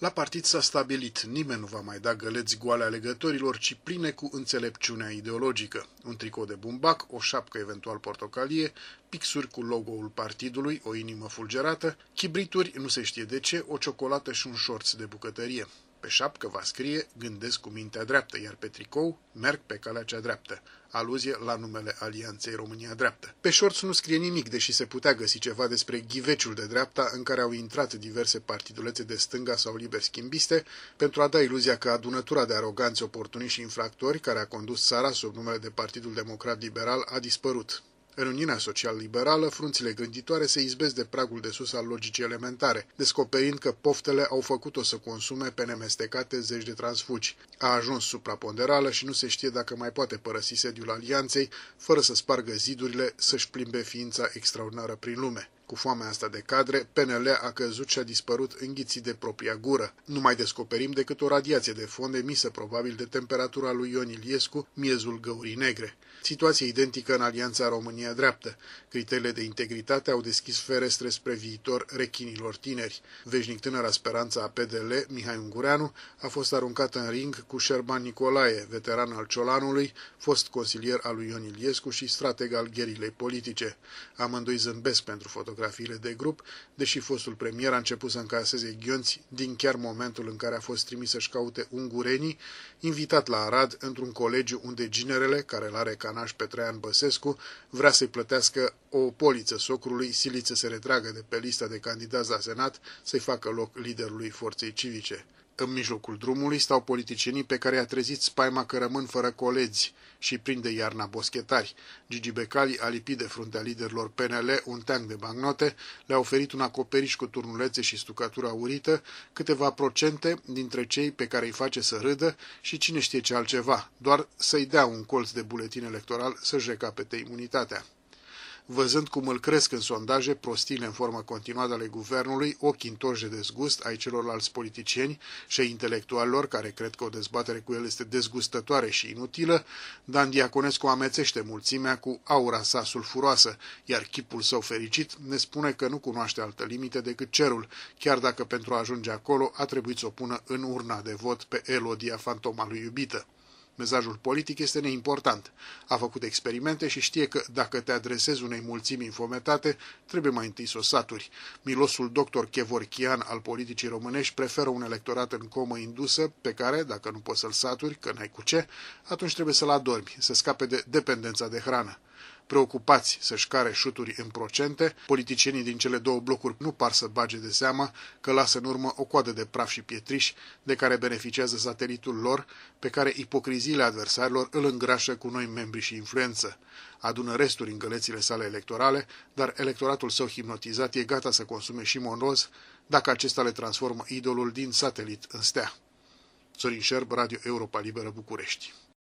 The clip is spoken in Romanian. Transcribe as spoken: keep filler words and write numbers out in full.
La partid s-a stabilit, nimeni nu va mai da găleți goale alegătorilor, ci pline cu înțelepciunea ideologică. Un tricou de bumbac, o șapcă eventual portocalie, pixuri cu logo-ul partidului, o inimă fulgerată, chibrituri, nu se știe de ce, o ciocolată și un șorț de bucătărie. Pe șapcă va scrie, gândesc cu mintea dreaptă, iar pe tricou, merg pe calea cea dreaptă. Aluzie la numele Alianței România Dreaptă. Pe șorț nu scrie nimic, deși se putea găsi ceva despre ghiveciul de dreapta în care au intrat diverse partidulețe de stânga sau liber schimbiste pentru a da iluzia că adunătura de aroganți, oportuniști și infractori care a condus țara sub numele de Partidul Democrat Liberal a dispărut. În Uniunea Social-Liberală, frunțile gânditoare se izbesc de pragul de sus al logicii elementare, descoperind că poftele au făcut-o să consume pe nemestecate zeci de transfugi. A ajuns supraponderală și nu se știe dacă mai poate părăsi sediul Alianței, fără să spargă zidurile, să-și plimbe ființa extraordinară prin lume. Cu foamea asta de cadre, P N L a căzut și a dispărut înghițit de propria gură. Nu mai descoperim decât o radiație de fond emisă probabil de temperatura lui Ion Iliescu, miezul găurii negre. Situație identică în Alianța România Dreaptă. Criteriile de integritate au deschis ferestre spre viitor rechinilor tineri. Veșnic tânăra speranța a P D L, Mihai Ungureanu, a fost aruncată în ring cu Șerban Nicolae, veteran al Ciolanului, fost consilier al lui Ion Iliescu și strateg al gherilei politice. Amândoi zâmbesc pentru fotografiile de grup, deși fostul premier a început să încaseze ghionți din chiar momentul în care a fost trimis să-și caute ungurenii, invitat la Arad într-un colegiu unde ginerele, care l-are ca naș pe Traian Băsescu, vrea să-i plătească o poliță socrului, silit să se retragă de pe lista de candidați la Senat, să-i facă loc liderului forței civice. În mijlocul drumului stau politicienii pe care i-a trezit spaima că rămân fără colegi și prinde iarna boschetari. Gigi Becali a lipit de fruntea liderilor P N L un teanc de bancnote, le-a oferit un acoperiș cu turnulețe și stucatură aurită, câteva procente dintre cei pe care îi face să râdă și cine știe ce altceva, doar să-i dea un colț de buletin electoral să-și recapete imunitatea. Văzând cum îl cresc în sondaje prostiile în formă continuată ale guvernului, ochii întorși de dezgust ai celorlalți politicieni și ai intelectualilor care cred că o dezbatere cu el este dezgustătoare și inutilă, Dan Diaconescu amețește mulțimea cu aura sa sulfuroasă, iar chipul său fericit ne spune că nu cunoaște altă limite decât cerul, chiar dacă pentru a ajunge acolo a trebuit să o pună în urna de vot pe Elodia, fantoma lui iubită. Mesajul politic este neimportant. A făcut experimente și știe că, dacă te adresezi unei mulțimi infometate, trebuie mai întâi să o saturi. Milosul doctor Chevorchian al politicii românești preferă un electorat în comă indusă, pe care, dacă nu poți să-l saturi, că n-ai cu ce, atunci trebuie să-l adormi, să scape de dependența de hrană. Preocupați să-și care șuturi în procente, politicienii din cele două blocuri nu par să bage de seamă că lasă în urmă o coadă de praf și pietriș de care beneficiază satelitul lor, pe care ipocriziile adversarilor îl îngrașă cu noi membri și influență. Adună resturi în gălețile sale electorale, dar electoratul său hipnotizat e gata să consume și monroz dacă acesta le transformă idolul din satelit în stea. Sorin Șerb, Radio Europa Liberă, București.